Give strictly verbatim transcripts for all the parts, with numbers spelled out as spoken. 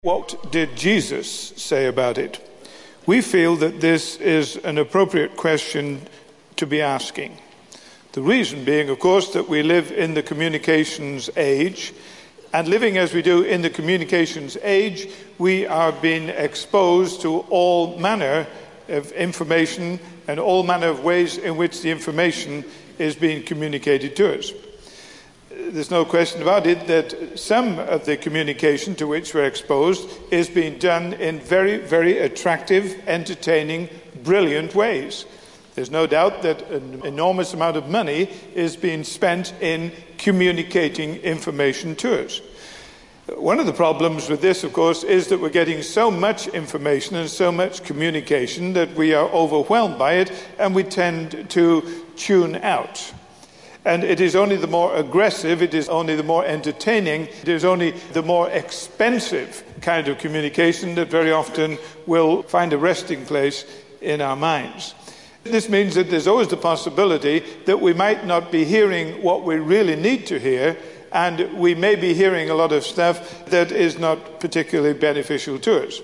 What did Jesus say about it? We feel that this is an appropriate question to be asking. The reason being, of course, that we live in the communications age, and living as we do in the communications age, we are being exposed to all manner of information and all manner of ways in which the information is being communicated to us. There's no question about it that some of the communication to which we're exposed is being done in very, very attractive, entertaining, brilliant ways. There's no doubt that an enormous amount of money is being spent in communicating information to us. One of the problems with this, of course, is that we're getting so much information and so much communication that we are overwhelmed by it and we tend to tune out. And it is only the more aggressive, it is only the more entertaining, it is only the more expensive kind of communication that very often will find a resting place in our minds. This means that there's always the possibility that we might not be hearing what we really need to hear, and we may be hearing a lot of stuff that is not particularly beneficial to us.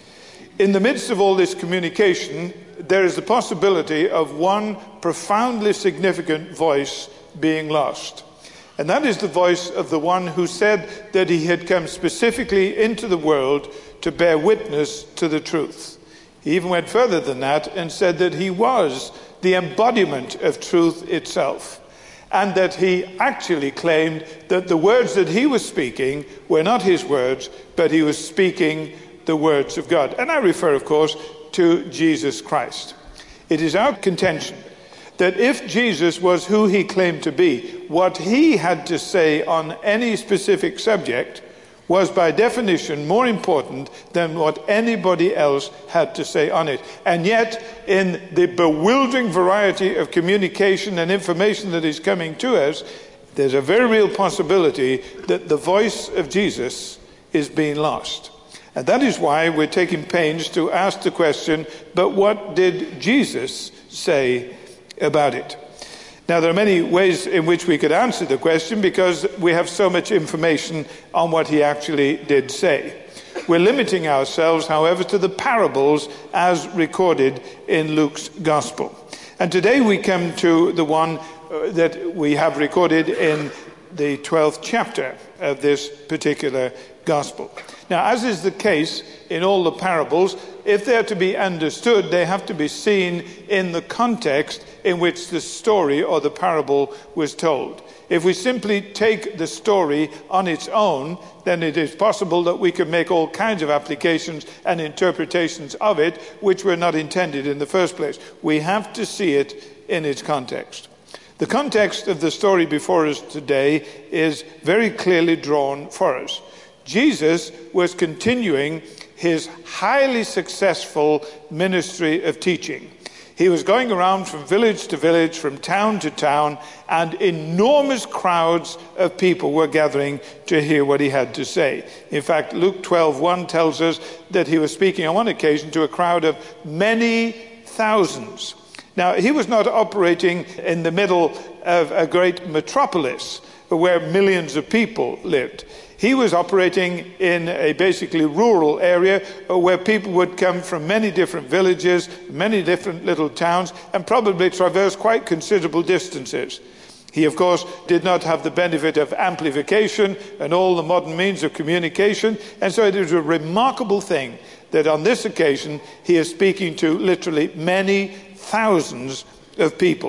In the midst of all this communication, there is the possibility of one profoundly significant voice being lost. And that is the voice of the one who said that he had come specifically into the world to bear witness to the truth. He even went further than that and said that he was the embodiment of truth itself, and that he actually claimed that the words that he was speaking were not his words, but he was speaking the words of God. And I refer, of course, to Jesus Christ. It is our contention that if Jesus was who he claimed to be, what he had to say on any specific subject was by definition more important than what anybody else had to say on it. And yet, in the bewildering variety of communication and information that is coming to us, there's a very real possibility that the voice of Jesus is being lost. And that is why we're taking pains to ask the question, but what did Jesus say about it? Now, there are many ways in which we could answer the question because we have so much information on what he actually did say. We're limiting ourselves, however, to the parables as recorded in Luke's Gospel. And today we come to the one uh, that we have recorded in the twelfth chapter of this particular Gospel. Now, as is the case in all the parables, if they're to be understood, they have to be seen in the context in which the story or the parable was told. If we simply take the story on its own, then it is possible that we can make all kinds of applications and interpretations of it, which were not intended in the first place. We have to see it in its context. The context of the story before us today is very clearly drawn for us. Jesus was continuing his highly successful ministry of teaching. He was going around from village to village, from town to town, and enormous crowds of people were gathering to hear what he had to say. In fact, Luke twelve one tells us that he was speaking on one occasion to a crowd of many thousands. Now, he was not operating in the middle of a great metropolis where millions of people lived. He was operating in a basically rural area where people would come from many different villages, many different little towns, and probably traverse quite considerable distances. He, of course, did not have the benefit of amplification and all the modern means of communication, and so it is a remarkable thing that on this occasion he is speaking to literally many thousands of people.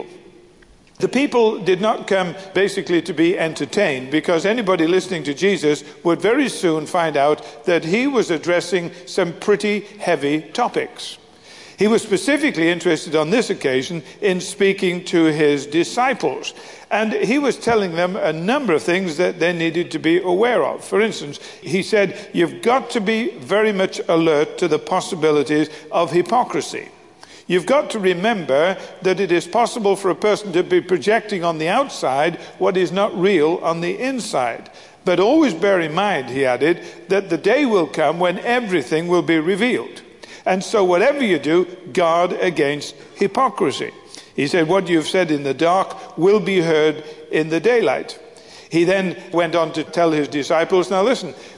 The people did not come basically to be entertained, because anybody listening to Jesus would very soon find out that he was addressing some pretty heavy topics. He was specifically interested on this occasion in speaking to his disciples, and he was telling them a number of things that they needed to be aware of. For instance, he said, you've got to be very much alert to the possibilities of hypocrisy. You've got to remember that it is possible for a person to be projecting on the outside what is not real on the inside. But always bear in mind, he added, that the day will come when everything will be revealed. And so whatever you do, guard against hypocrisy. He said, what you've said in the dark will be heard in the daylight. He then went on to tell his disciples, now listen,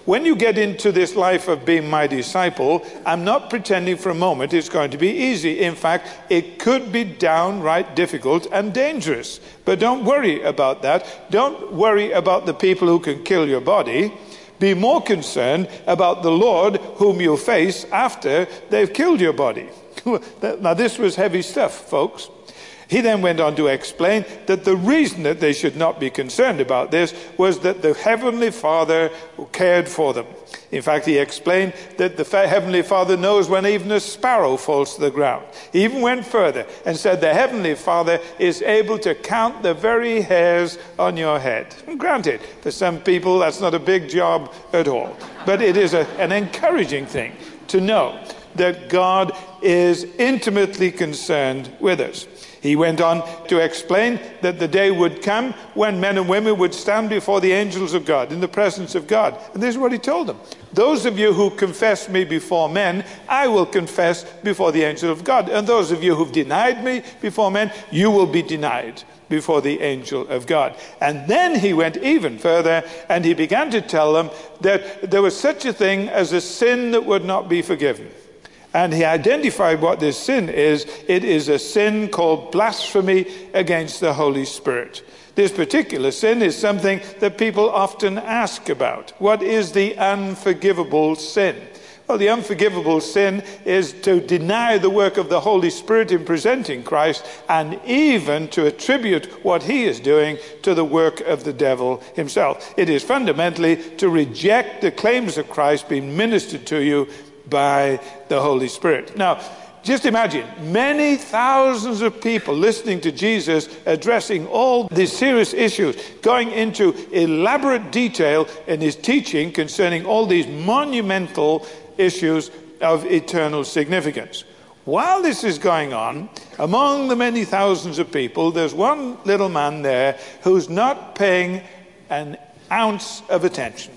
when you get into this life of being my disciple, I'm not pretending for a moment it's going to be easy. In fact, it could be downright difficult and dangerous. But don't worry about that. Don't worry about the people who can kill your body. Be more concerned about the Lord whom you'll face after they've killed your body. Now, this was heavy stuff, folks. He then went on to explain that the reason that they should not be concerned about this was that the Heavenly Father cared for them. In fact, he explained that the Heavenly Father knows when even a sparrow falls to the ground. He even went further and said the Heavenly Father is able to count the very hairs on your head. And granted, for some people that's not a big job at all. But it is a, an encouraging thing to know that God is intimately concerned with us. He went on to explain that the day would come when men and women would stand before the angels of God, in the presence of God. And this is what he told them. Those of you who confess me before men, I will confess before the angel of God. And those of you who've denied me before men, you will be denied before the angel of God. And then he went even further and he began to tell them that there was such a thing as a sin that would not be forgiven. And he identified what this sin is. It is a sin called blasphemy against the Holy Spirit. This particular sin is something that people often ask about. What is the unforgivable sin? Well, the unforgivable sin is to deny the work of the Holy Spirit in presenting Christ, and even to attribute what he is doing to the work of the devil himself. It is fundamentally to reject the claims of Christ being ministered to you by the Holy Spirit. Now, just imagine many thousands of people listening to Jesus addressing all these serious issues, going into elaborate detail in his teaching concerning all these monumental issues of eternal significance. While this is going on, among the many thousands of people, there's one little man there who's not paying an ounce of attention.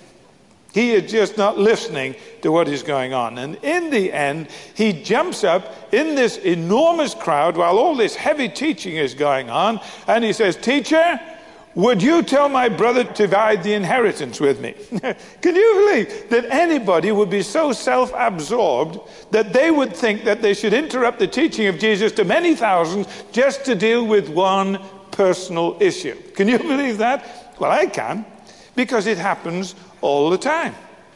He is just not listening to what is going on. And in the end, he jumps up in this enormous crowd while all this heavy teaching is going on, and he says, "Teacher, would you tell my brother to divide the inheritance with me?" Can you believe that anybody would be so self-absorbed that they would think that they should interrupt the teaching of Jesus to many thousands just to deal with one personal issue? Can you believe that? Well, I can, because it happens all the time.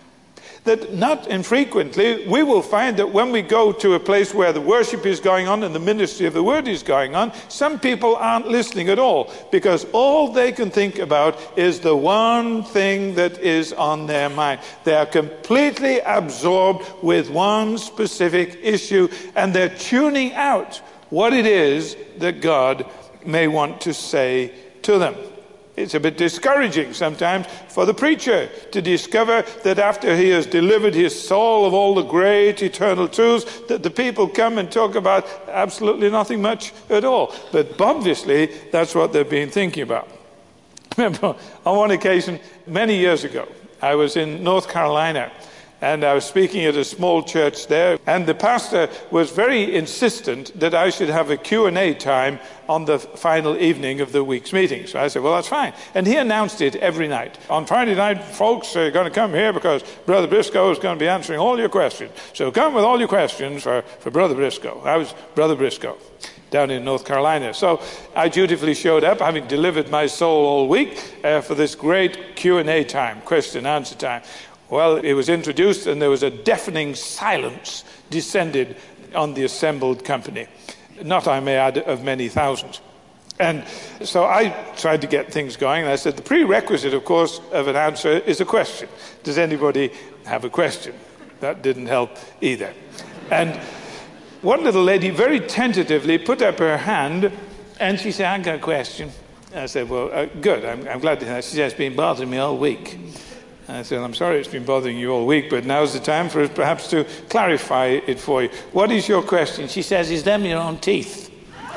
That not infrequently we will find that when we go to a place where the worship is going on and the ministry of the word is going on, some people aren't listening at all, because all they can think about is the one thing that is on their mind. They are completely absorbed with one specific issue, and they're tuning out what it is that God may want to say to them. It's a bit discouraging sometimes for the preacher to discover that after he has delivered his soul of all the great eternal truths, that the people come and talk about absolutely nothing much at all. But obviously, that's what they've been thinking about. Remember, on one occasion, many years ago, I was in North Carolina, and I was speaking at a small church there, and the pastor was very insistent that I should have a Q and A time on the final evening of the week's meeting. So I said, well, that's fine. And he announced it every night. On Friday night, folks are going to come here because Brother Briscoe is going to be answering all your questions. So come with all your questions for, for Brother Briscoe. I was Brother Briscoe down in North Carolina. So I dutifully showed up, having delivered my soul all week, uh, for this great Q and A time, question and answer time. Well, it was introduced, and there was a deafening silence descended on the assembled company. Not, I may add, of many thousands. And so I tried to get things going, and I said, the prerequisite, of course, of an answer is a question. Does anybody have a question? That didn't help either. And one little lady very tentatively put up her hand, and she said, I've got a question. I said, well, uh, good, I'm, I'm glad to hear that. She said, it's been bothering me all week. I said, I'm sorry it's been bothering you all week, but now's the time for us perhaps to clarify it for you. What is your question? She says, is them your own teeth?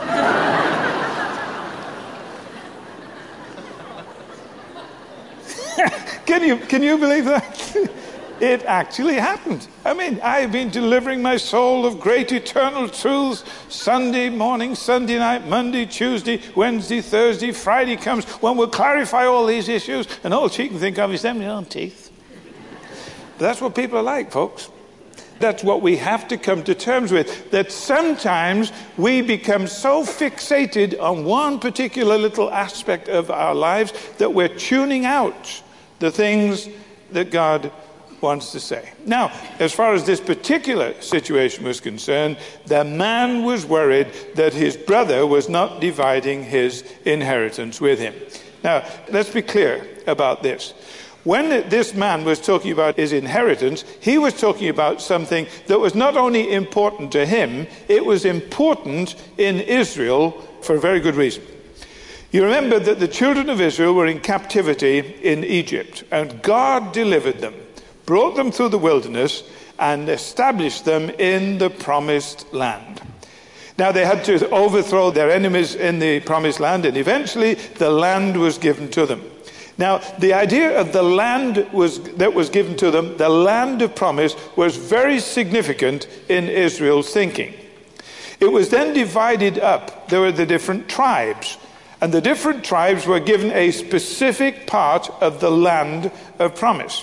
Can you, can you believe that? It actually happened. I mean, I've been delivering my soul of great eternal truths Sunday morning, Sunday night, Monday, Tuesday, Wednesday, Thursday, Friday comes when we'll clarify all these issues, and all she can think of is them your own teeth. That's what people are like, folks. That's what we have to come to terms with, that sometimes we become so fixated on one particular little aspect of our lives that we're tuning out the things that God wants to say. Now, as far as this particular situation was concerned, the man was worried that his brother was not dividing his inheritance with him. Now, let's be clear about this. When this man was talking about his inheritance, he was talking about something that was not only important to him, it was important in Israel for a very good reason. You remember that the children of Israel were in captivity in Egypt, and God delivered them, brought them through the wilderness, and established them in the promised land. Now they had to overthrow their enemies in the promised land, and eventually the land was given to them. Now, the idea of the land was, that was given to them, the land of promise, was very significant in Israel's thinking. It was then divided up. There were the different tribes, and the different tribes were given a specific part of the land of promise.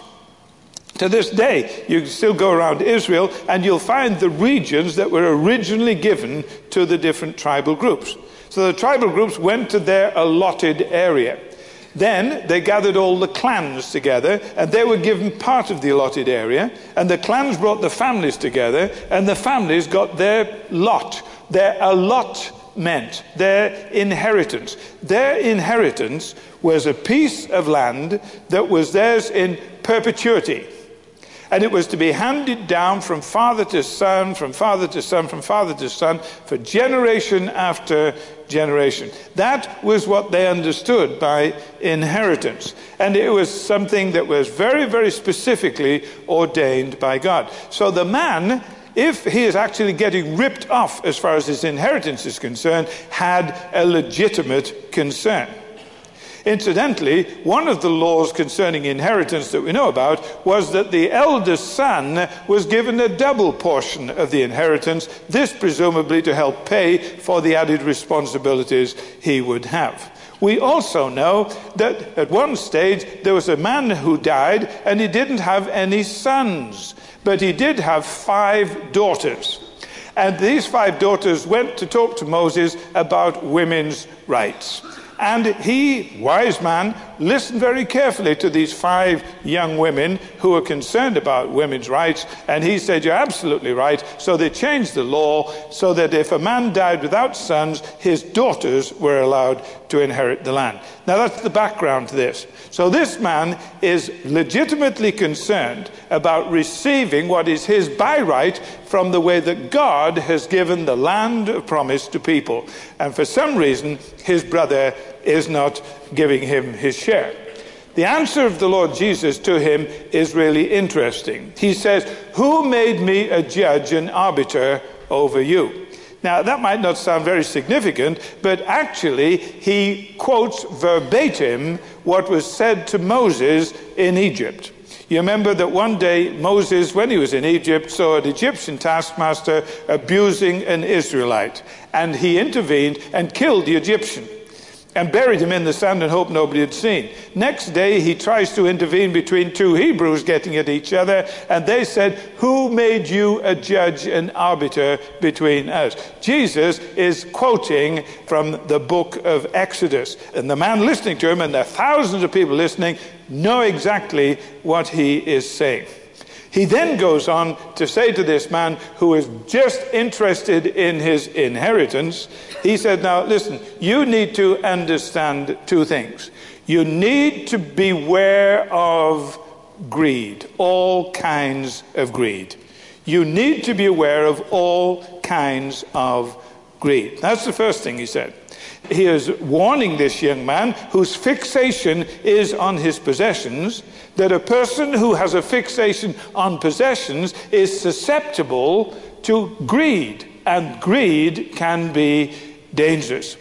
To this day, you can still go around Israel, and you'll find the regions that were originally given to the different tribal groups. So the tribal groups went to their allotted area. Then they gathered all the clans together, and they were given part of the allotted area, and the clans brought the families together, and the families got their lot, their allotment, their inheritance. Their inheritance was a piece of land that was theirs in perpetuity. And it was to be handed down from father to son, from father to son, from father to son, for generation after generation. That was what they understood by inheritance. And it was something that was very, very specifically ordained by God. So the man, if he is actually getting ripped off as far as his inheritance is concerned, had a legitimate concern. Incidentally, one of the laws concerning inheritance that we know about was that the eldest son was given a double portion of the inheritance, this presumably to help pay for the added responsibilities he would have. We also know that at one stage there was a man who died and he didn't have any sons, but he did have five daughters. And these five daughters went to talk to Moses about women's rights. And he, wise man, listened very carefully to these five young women who were concerned about women's rights. And he said, you're absolutely right. So they changed the law so that if a man died without sons, his daughters were allowed to inherit the land. Now that's the background to this. So this man is legitimately concerned about receiving what is his by right from the way that God has given the land of promise to people. And for some reason, his brother is not giving him his share. The answer of the Lord Jesus to him is really interesting. He says, who made me a judge and arbiter over you? Now, that might not sound very significant, but actually he quotes verbatim what was said to Moses in Egypt. You remember that one day Moses, when he was in Egypt, saw an Egyptian taskmaster abusing an Israelite, and he intervened and killed the Egyptian and buried him in the sand and hoped nobody had seen. Next day, he tries to intervene between two Hebrews getting at each other, and they said, who made you a judge and arbiter between us? Jesus is quoting from the book of Exodus, and the man listening to him, and there are thousands of people listening, know exactly what he is saying. He then goes on to say to this man who is just interested in his inheritance, he said, now listen, you need to understand two things. You need to beware of greed, all kinds of greed. You need to be aware of all kinds of greed. That's the first thing he said. He is warning this young man whose fixation is on his possessions, that a person who has a fixation on possessions is susceptible to greed, and greed can be dangerous.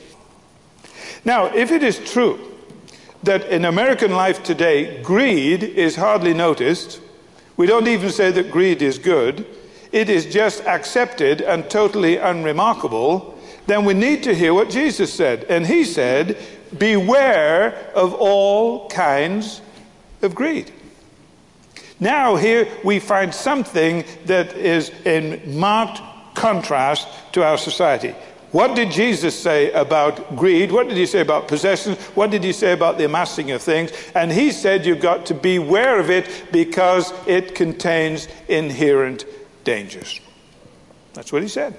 Now, if it is true that in American life today, greed is hardly noticed, we don't even say that greed is good, it is just accepted and totally unremarkable, then we need to hear what Jesus said. And he said, beware of all kinds of greed. Now here we find something that is in marked contrast to our society. What did Jesus say about greed? What did he say about possessions? What did he say about the amassing of things? And he said you've got to beware of it because it contains inherent dangers. That's what he said.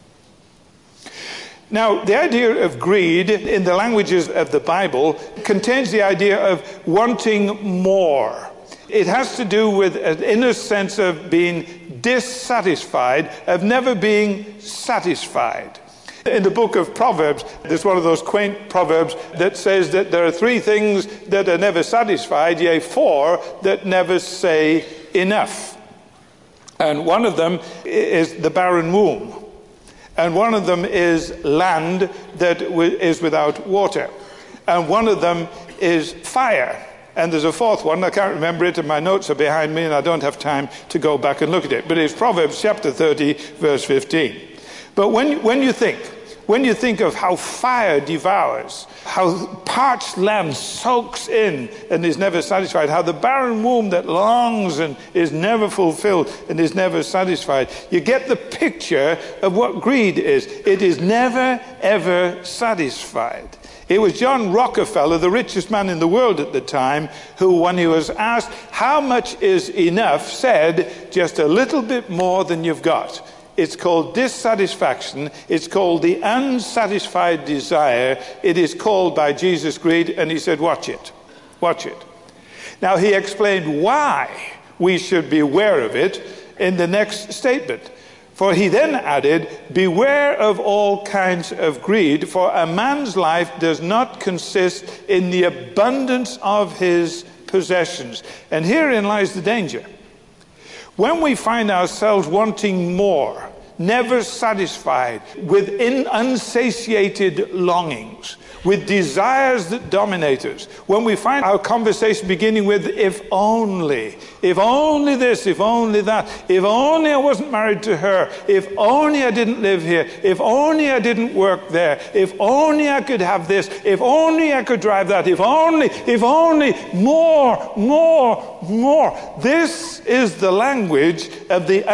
Now, the idea of greed in the languages of the Bible contains the idea of wanting more. It has to do with an inner sense of being dissatisfied, of never being satisfied. In the book of Proverbs, there's one of those quaint proverbs that says that there are three things that are never satisfied, yea, four that never say enough. And one of them is the barren womb. And one of them is land that is without water. And one of them is fire. And there's a fourth one, I can't remember it, and my notes are behind me, and I don't have time to go back and look at it. But it's Proverbs chapter thirty, verse fifteen. But when, when you think, when you think of how fire devours, how parched land soaks in and is never satisfied, how the barren womb that longs and is never fulfilled and is never satisfied, you get the picture of what greed is. It is never, ever satisfied. It was John Rockefeller, the richest man in the world at the time, who, when he was asked how much is enough, said, just a little bit more than you've got. It's called dissatisfaction. It's called the unsatisfied desire. It is called by Jesus greed, and he said, watch it. Watch it. Now, he explained why we should be aware of it in the next statement. For he then added, beware of all kinds of greed, for a man's life does not consist in the abundance of his possessions. And herein lies the danger. When we find ourselves wanting more, never satisfied, with in unsatiated longings, with desires that dominate us, when we find our conversation beginning with, if only, if only this, if only that, if only I wasn't married to her, if only I didn't live here, if only I didn't work there, if only I could have this, if only I could drive that, if only, if only, more, more, more. This is the language of the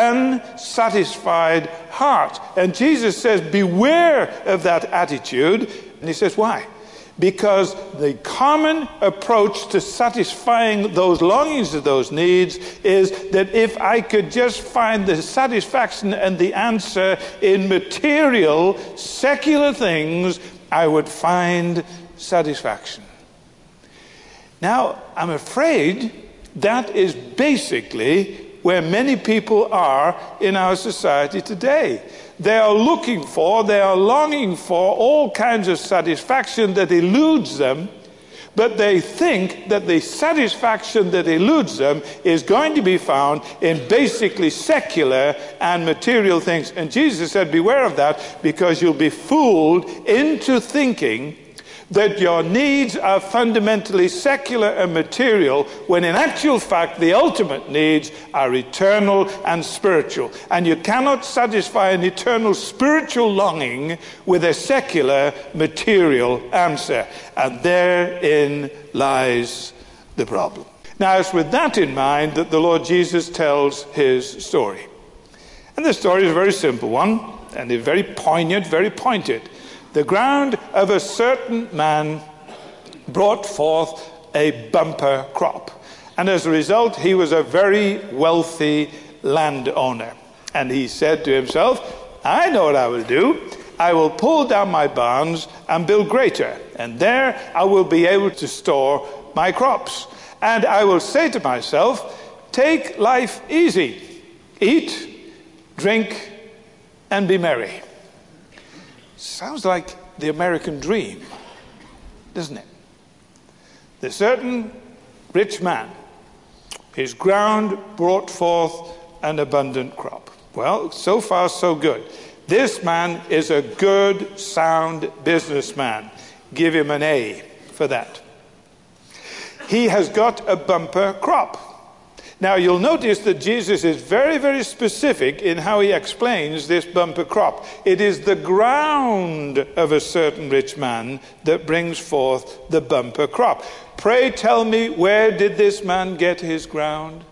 unsatisfied heart. And Jesus says, beware of that attitude. And he says, why? Because the common approach to satisfying those longings of those needs is that if I could just find the satisfaction and the answer in material, secular things, I would find satisfaction. Now, I'm afraid that is basically where many people are in our society today. They are looking for, they are longing for all kinds of satisfaction that eludes them, but they think that the satisfaction that eludes them is going to be found in basically secular and material things. And Jesus said, beware of that, because you'll be fooled into thinking that your needs are fundamentally secular and material, when in actual fact the ultimate needs are eternal and spiritual. And you cannot satisfy an eternal spiritual longing with a secular material answer. And therein lies the problem. Now, it's with that in mind that the Lord Jesus tells his story. And the story is a very simple one, and it's very poignant, very pointed. The ground of a certain man brought forth a bumper crop. And as a result, he was a very wealthy landowner. And he said to himself, I know what I will do. I will pull down my barns and build greater. And there I will be able to store my crops. And I will say to myself, take life easy. Eat, drink, and be merry. Sounds like the American dream, doesn't it? The certain rich man, his ground brought forth an abundant crop. Well, so far so good. This man is a good, sound businessman. Give him an A for that. He has got a bumper crop. Now, you'll notice that Jesus is very, very specific in how he explains this bumper crop. It is the ground of a certain rich man that brings forth the bumper crop. Pray tell me, where did this man get his ground?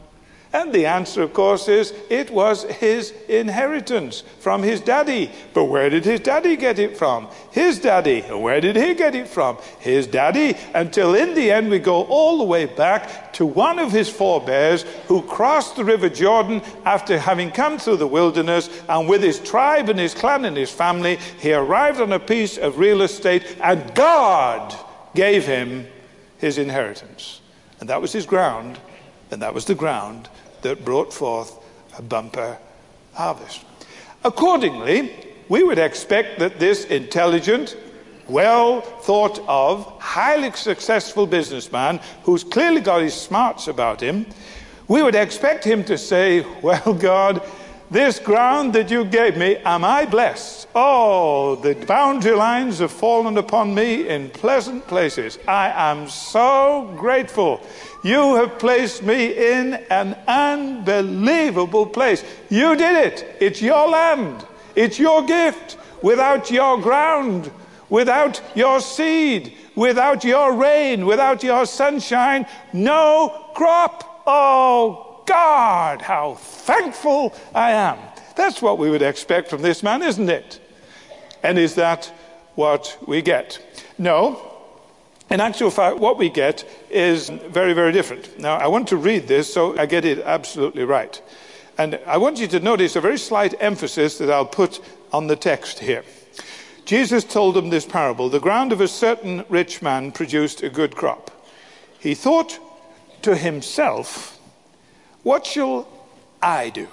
And the answer, of course, is it was his inheritance from his daddy. But where did his daddy get it from? His daddy. Where did he get it from? His daddy. Until in the end we go all the way back to one of his forebears who crossed the river Jordan after having come through the wilderness, and with his tribe and his clan and his family, he arrived on a piece of real estate, and God gave him his inheritance. And that was his ground, and that was the ground that brought forth a bumper harvest. Accordingly, we would expect that this intelligent, well thought of, highly successful businessman who's clearly got his smarts about him, we would expect him to say, well, God, this ground that you gave me, am I blessed? Oh, the boundary lines have fallen upon me in pleasant places. I am so grateful. You have placed me in an unbelievable place. You did it. It's your land. It's your gift. Without your ground, without your seed, without your rain, without your sunshine, no crop. Oh, God, how thankful I am. That's what we would expect from this man, isn't it? And is that what we get? No. In actual fact, what we get is very, very different. Now, I want to read this so I get it absolutely right. And I want you to notice a very slight emphasis that I'll put on the text here. Jesus told them this parable. The ground of a certain rich man produced a good crop. He thought to himself, what shall I do?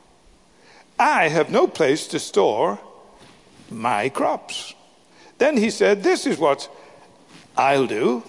I have no place to store my crops. Then he said, this is what I'll do.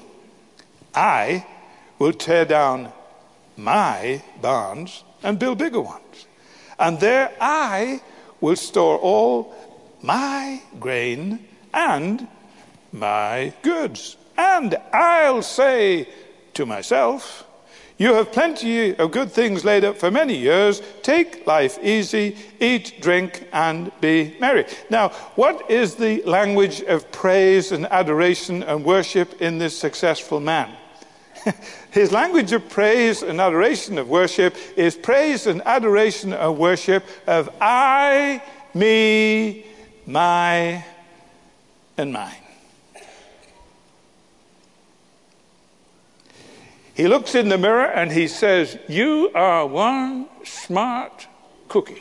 I will tear down my barns and build bigger ones. And there I will store all my grain and my goods. And I'll say to myself, you have plenty of good things laid up for many years. Take life easy, eat, drink, and be merry. Now, what is the language of praise and adoration and worship in this successful man? His language of praise and adoration of worship is praise and adoration and worship of I, me, my, and mine. He looks in the mirror and he says, you are one smart cookie.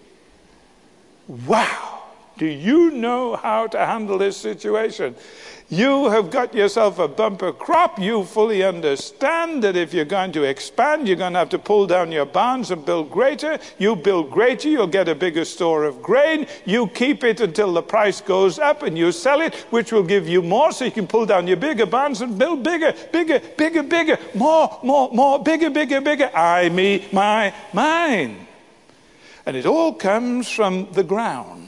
Wow. Do you know how to handle this situation? You have got yourself a bumper crop. You fully understand that if you're going to expand, you're going to have to pull down your barns and build greater. You build greater, you'll get a bigger store of grain. You keep it until the price goes up and you sell it, which will give you more so you can pull down your bigger barns and build bigger, bigger, bigger, bigger, more, more, more, bigger, bigger, bigger. I, me, my, mine. And it all comes from the ground.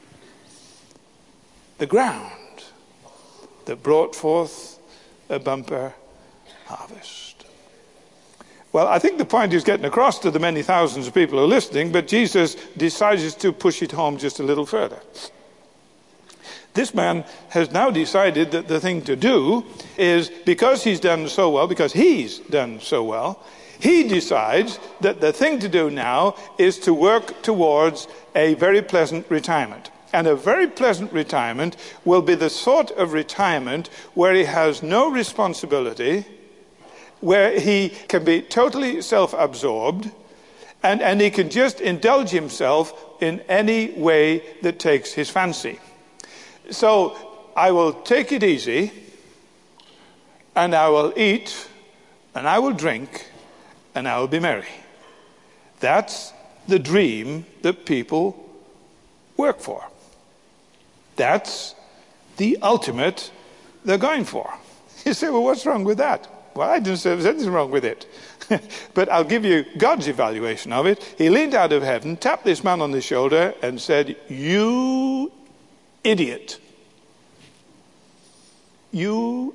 The ground that brought forth a bumper harvest. Well, I think the point is getting across to the many thousands of people who are listening, but Jesus decides to push it home just a little further. This man has now decided that the thing to do is, because he's done so well, because he's done so well, he decides that the thing to do now is to work towards a very pleasant retirement. And a very pleasant retirement will be the sort of retirement where he has no responsibility, where he can be totally self-absorbed, and, and he can just indulge himself in any way that takes his fancy. So I will take it easy, and I will eat, and I will drink, and I will be merry. That's the dream that people work for. That's the ultimate they're going for. You say, well, what's wrong with that? Well, I didn't say there was anything wrong with it. But I'll give you God's evaluation of it. He leaned out of heaven, tapped this man on the shoulder, and said, you idiot. You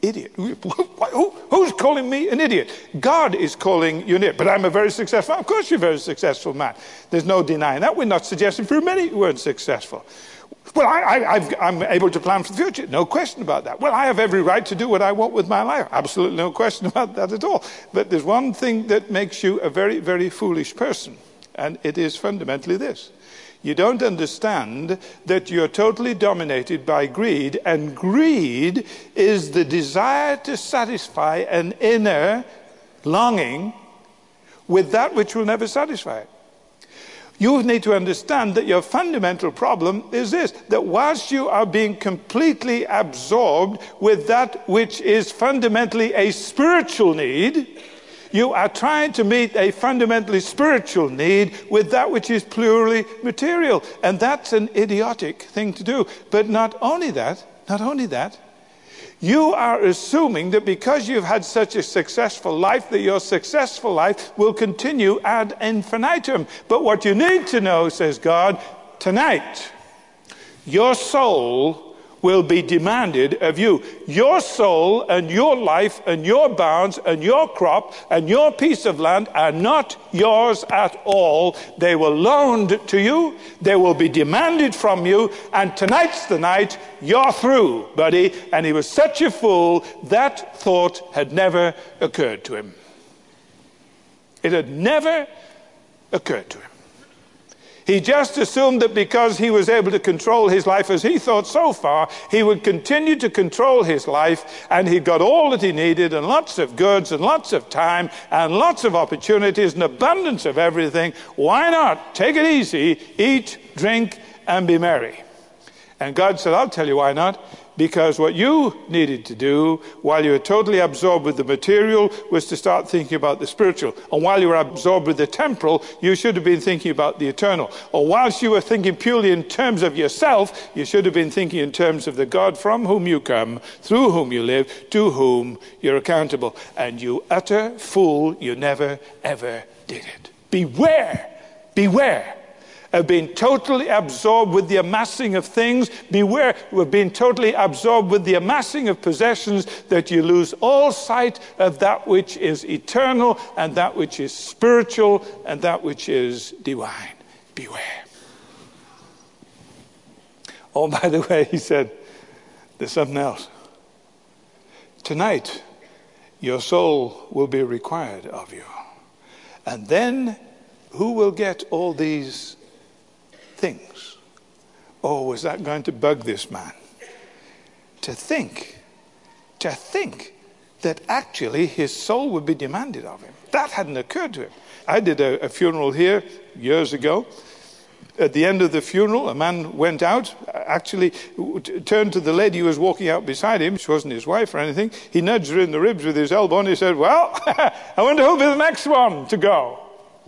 idiot. Who, who's calling me an idiot? God is calling you an idiot. But I'm a very successful man. Of course you're a very successful man. There's no denying that. We're not suggesting for many who weren't successful. Well, I, I, I've, I'm able to plan for the future. No question about that. Well, I have every right to do what I want with my life. Absolutely no question about that at all. But there's one thing that makes you a very, very foolish person. And it is fundamentally this. You don't understand that you're totally dominated by greed. And greed is the desire to satisfy an inner longing with that which will never satisfy it. You need to understand that your fundamental problem is this, that whilst you are being completely absorbed with that which is fundamentally a spiritual need, you are trying to meet a fundamentally spiritual need with that which is purely material. And that's an idiotic thing to do. But not only that, not only that, you are assuming that because you've had such a successful life, that your successful life will continue ad infinitum. But what you need to know, says God, tonight, your soul will be demanded of you. Your soul and your life and your barns and your crop and your piece of land are not yours at all. They were loaned to you. They will be demanded from you. And tonight's the night you're through, buddy. And he was such a fool, that thought had never occurred to him. It had never occurred to him. He just assumed that because he was able to control his life as he thought so far, he would continue to control his life, and he got all that he needed, and lots of goods, and lots of time, and lots of opportunities, and abundance of everything. Why not? Take it easy, eat, drink, and be merry. And God said, I'll tell you why not. Because what you needed to do while you were totally absorbed with the material was to start thinking about the spiritual. And while you were absorbed with the temporal, you should have been thinking about the eternal. Or whilst you were thinking purely in terms of yourself, you should have been thinking in terms of the God from whom you come, through whom you live, to whom you're accountable. And you utter fool, you never, ever did it. Beware, beware of being totally absorbed with the amassing of things. Beware of being totally absorbed with the amassing of possessions, that you lose all sight of that which is eternal and that which is spiritual and that which is divine. Beware. Oh, by the way, he said, there's something else. Tonight, your soul will be required of you. And then who will get all these things? Oh, was that going to bug this man? To think, to think that actually his soul would be demanded of him. That hadn't occurred to him. I did a, a funeral here years ago. At the end of the funeral, a man went out, actually turned to the lady who was walking out beside him. She wasn't his wife or anything. He nudged her in the ribs with his elbow and he said, well, I wonder who'll be the next one to go.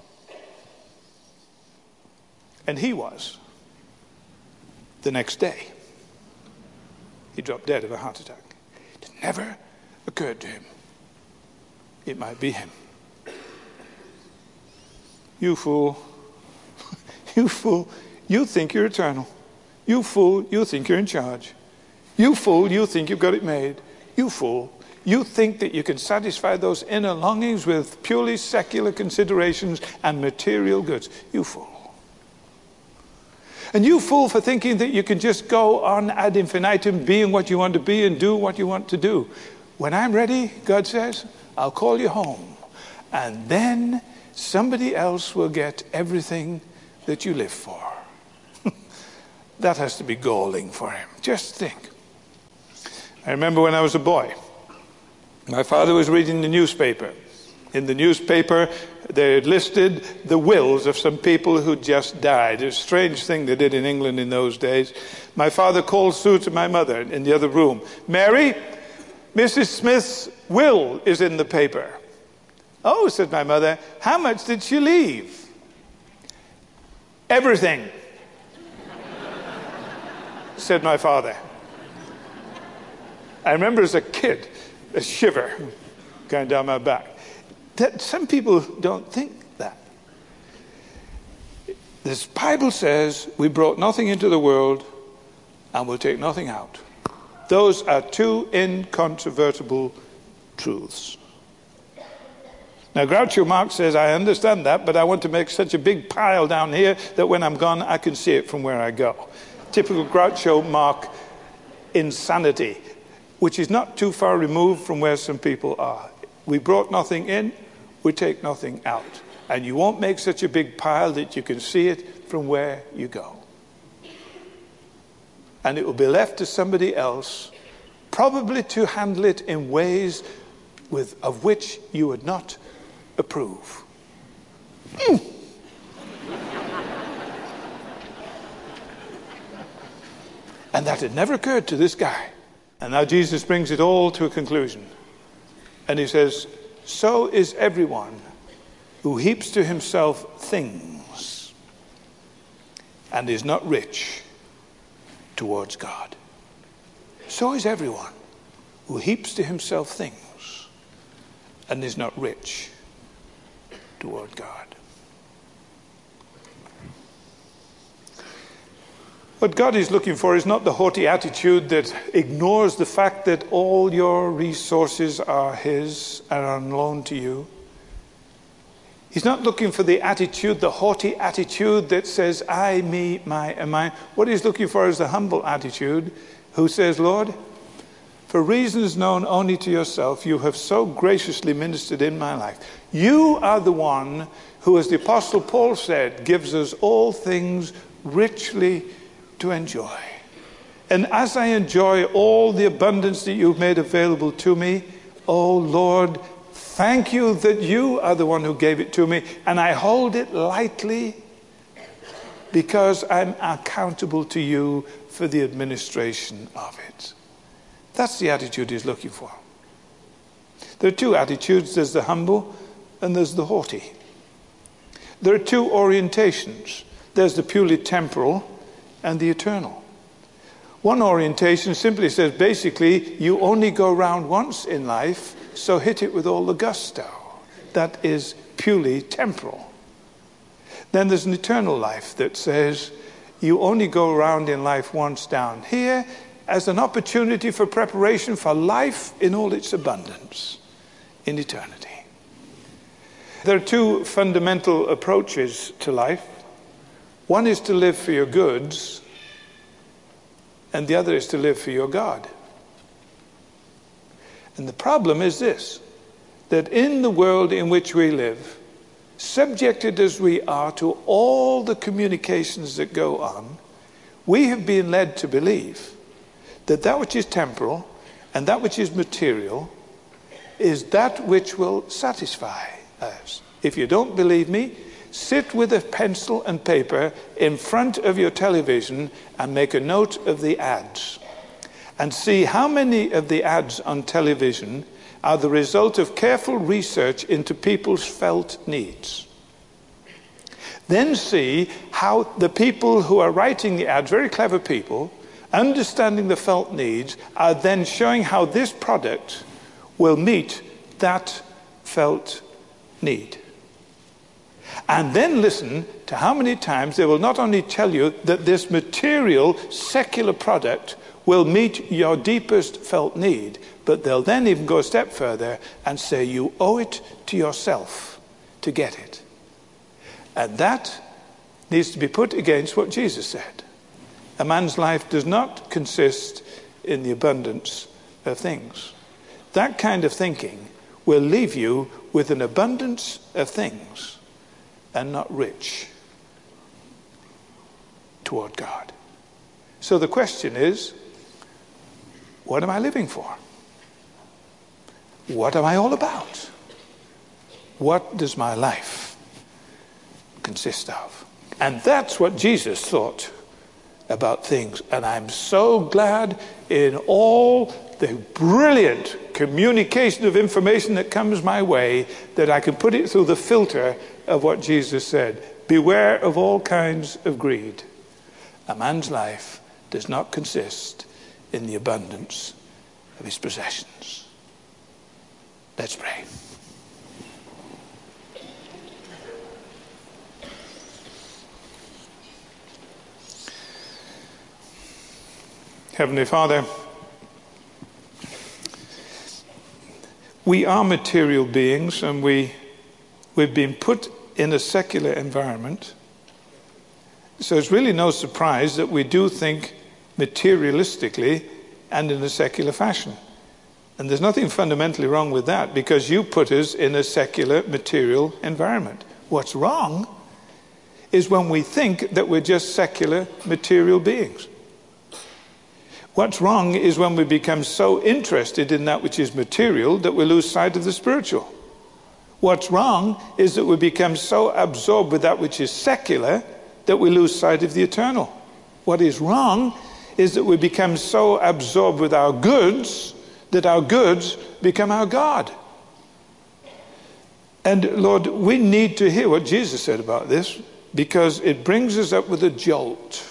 And he was. The next day, he dropped dead of a heart attack. It never occurred to him it might be him. You fool. You fool. You think you're eternal. You fool. You think you're in charge. You fool. You think you've got it made. You fool. You think that you can satisfy those inner longings with purely secular considerations and material goods. You fool. And you fool for thinking that you can just go on ad infinitum, being what you want to be and do what you want to do. When I'm ready, God says, I'll call you home. And then somebody else will get everything that you live for. That has to be galling for him. Just think. I remember when I was a boy, my father was reading the newspaper. In the newspaper, they had listed the wills of some people who just died. It was a strange thing they did in England in those days. My father called Sue to my mother in the other room. Mary, Missus Smith's will is in the paper. Oh, said my mother, how much did she leave? Everything, said my father. I remember as a kid, a shiver going down my back. That some people don't think that. This Bible says we brought nothing into the world and we'll take nothing out. Those are two incontrovertible truths. Now, Groucho Marx says, I understand that, but I want to make such a big pile down here that when I'm gone, I can see it from where I go. Typical Groucho Marx insanity, which is not too far removed from where some people are. We brought nothing in, we take nothing out. And you won't make such a big pile that you can see it from where you go. And it will be left to somebody else, probably to handle it in ways with, of which you would not approve. Mm. And that had never occurred to this guy. And now Jesus brings it all to a conclusion. And he says, so is everyone who heaps to himself things and is not rich towards God. So is everyone who heaps to himself things and is not rich toward God. What God is looking for is not the haughty attitude that ignores the fact that all your resources are his and are on loan to you. He's not looking for the attitude, the haughty attitude that says, I, me, my, and mine. What he's looking for is the humble attitude who says, Lord, for reasons known only to yourself, you have so graciously ministered in my life. You are the one who, as the Apostle Paul said, gives us all things richly to enjoy. And as I enjoy all the abundance that you've made available to me, oh Lord, thank you that you are the one who gave it to me, and I hold it lightly because I'm accountable to you for the administration of it. That's the attitude he's looking for. There are two attitudes. There's the humble and there's the haughty. There are two orientations. There's the purely temporal and the eternal. One orientation simply says, basically, you only go round once in life, so hit it with all the gusto. That is purely temporal. Then there's an eternal life that says, you only go around in life once down here as an opportunity for preparation for life in all its abundance in eternity. There are two fundamental approaches to life. One is to live for your goods, and the other is to live for your God. And the problem is this, that in the world in which we live, subjected as we are to all the communications that go on, we have been led to believe that that which is temporal and that which is material is that which will satisfy us. If you don't believe me, sit with a pencil and paper in front of your television and make a note of the ads. And see how many of the ads on television are the result of careful research into people's felt needs. Then see how the people who are writing the ads, very clever people, understanding the felt needs, are then showing how this product will meet that felt need. And then listen to how many times they will not only tell you that this material, secular product will meet your deepest felt need, but they'll then even go a step further and say you owe it to yourself to get it. And that needs to be put against what Jesus said. A man's life does not consist in the abundance of things. That kind of thinking will leave you with an abundance of things and not rich toward God. So the question is, what am I living for? What am I all about? What does my life consist of? And that's what Jesus thought about things. And I'm so glad in all the brilliant communication of information that comes my way that I can put it through the filter of what Jesus said. Beware of all kinds of greed. A man's life does not consist in the abundance of his possessions. Let's pray. Heavenly Father, we are material beings, and we, we've been put in a secular environment. So it's really no surprise that we do think materialistically and in a secular fashion. And there's nothing fundamentally wrong with that, because you put us in a secular material environment. What's wrong is when we think that we're just secular material beings. What's wrong is when we become so interested in that which is material that we lose sight of the spiritual. What's wrong is that we become so absorbed with that which is secular that we lose sight of the eternal. What is wrong is that we become so absorbed with our goods that our goods become our God. And Lord, we need to hear what Jesus said about this, because it brings us up with a jolt.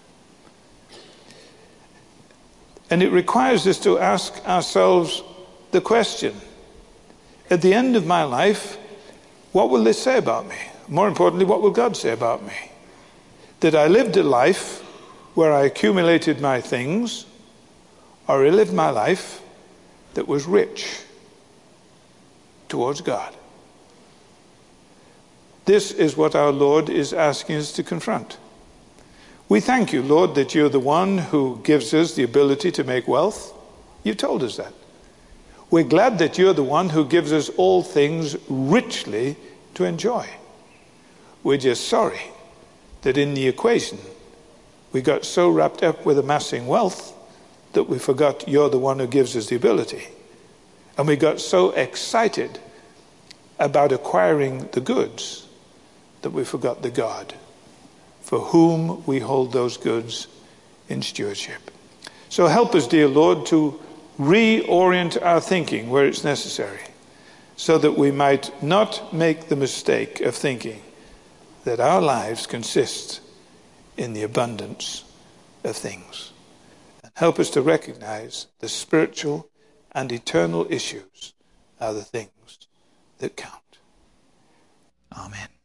And it requires us to ask ourselves the question, at the end of my life, what will they say about me? More importantly, what will God say about me? That I lived a life where I accumulated my things, or I lived my life that was rich towards God. This is what our Lord is asking us to confront. We thank you, Lord, that you're the one who gives us the ability to make wealth. You told us that. We're glad that you're the one who gives us all things richly to enjoy. We're just sorry that in the equation we got so wrapped up with amassing wealth that we forgot you're the one who gives us the ability. And we got so excited about acquiring the goods that we forgot the God for whom we hold those goods in stewardship. So help us, dear Lord, to reorient our thinking where it's necessary, so that we might not make the mistake of thinking that our lives consist in the abundance of things. Help us to recognize the spiritual and eternal issues are the things that count. Amen.